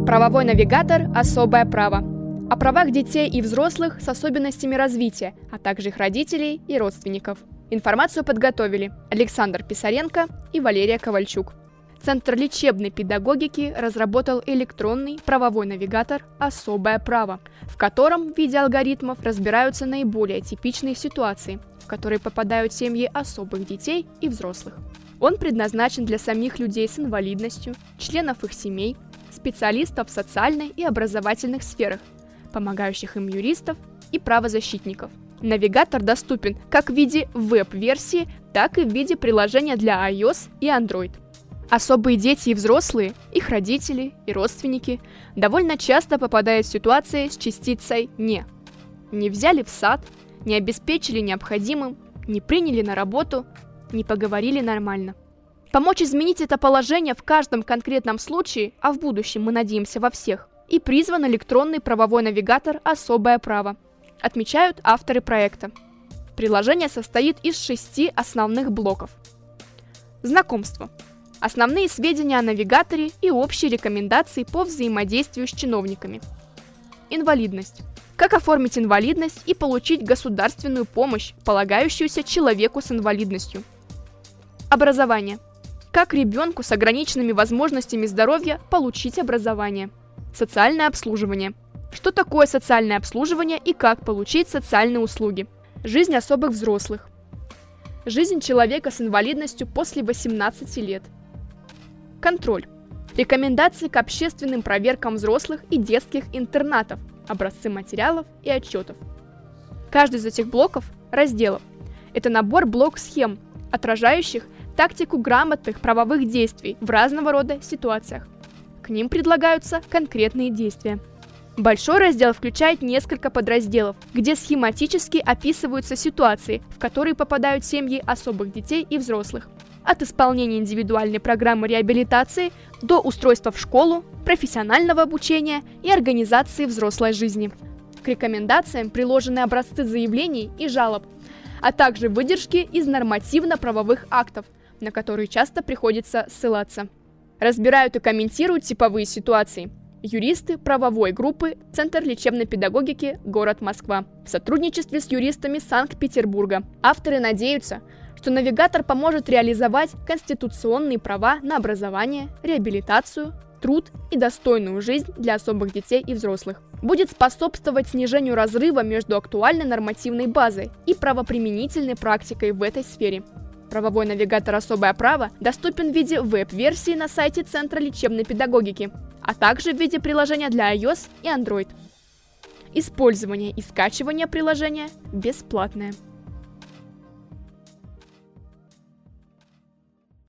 Правовой навигатор «Особое право». О правах детей и взрослых с особенностями развития, а также их родителей и родственников. Информацию подготовили Александр Писаренко и Валерия Ковальчук. Центр лечебной педагогики разработал электронный правовой навигатор «Особое право», в котором в виде алгоритмов разбираются наиболее типичные ситуации, в которые попадают семьи особых детей и взрослых. Он предназначен для самих людей с инвалидностью, членов их семей, специалистов в социальной и образовательных сферах, помогающих им юристов и правозащитников. Навигатор доступен как в виде веб-версии, так и в виде приложения для iOS и Android. Особые дети и взрослые, их родители и родственники довольно часто попадают в ситуации с частицей «не». Не взяли в сад, не обеспечили необходимым, не приняли на работу, не поговорили нормально. Помочь изменить это положение в каждом конкретном случае, а в будущем мы надеемся во всех, и призван электронный правовой навигатор «Особое право», отмечают авторы проекта. Приложение состоит из 6 основных блоков. Знакомство. Основные сведения о навигаторе и общие рекомендации по взаимодействию с чиновниками. Инвалидность. Как оформить инвалидность и получить государственную помощь, полагающуюся человеку с инвалидностью. Образование. Как ребенку с ограниченными возможностями здоровья получить образование. Социальное обслуживание. Что такое социальное обслуживание и как получить социальные услуги. Жизнь особых взрослых. Жизнь человека с инвалидностью после 18 лет. Контроль. Рекомендации к общественным проверкам взрослых и детских интернатов, образцы материалов и отчетов. Каждый из этих блоков – разделов. Это набор блок-схем, отражающих тактику грамотных правовых действий в разного рода ситуациях. К ним предлагаются конкретные действия. Большой раздел включает несколько подразделов, где схематически описываются ситуации, в которые попадают семьи особых детей и взрослых. От исполнения индивидуальной программы реабилитации до устройства в школу, профессионального обучения и организации взрослой жизни. К рекомендациям приложены образцы заявлений и жалоб, а также выдержки из нормативно-правовых актов, на которые часто приходится ссылаться. Разбирают и комментируют типовые ситуации юристы правовой группы Центр лечебной педагогики, город Москва, в сотрудничестве с юристами Санкт-Петербурга. Авторы надеются, что навигатор поможет реализовать конституционные права на образование, реабилитацию, труд и достойную жизнь для особых детей и взрослых. Будет способствовать снижению разрыва между актуальной нормативной базой и правоприменительной практикой в этой сфере. Правовой навигатор «Особое право» доступен в виде веб-версии на сайте Центра лечебной педагогики, а также в виде приложения для iOS и Android. Использование и скачивание приложения бесплатное.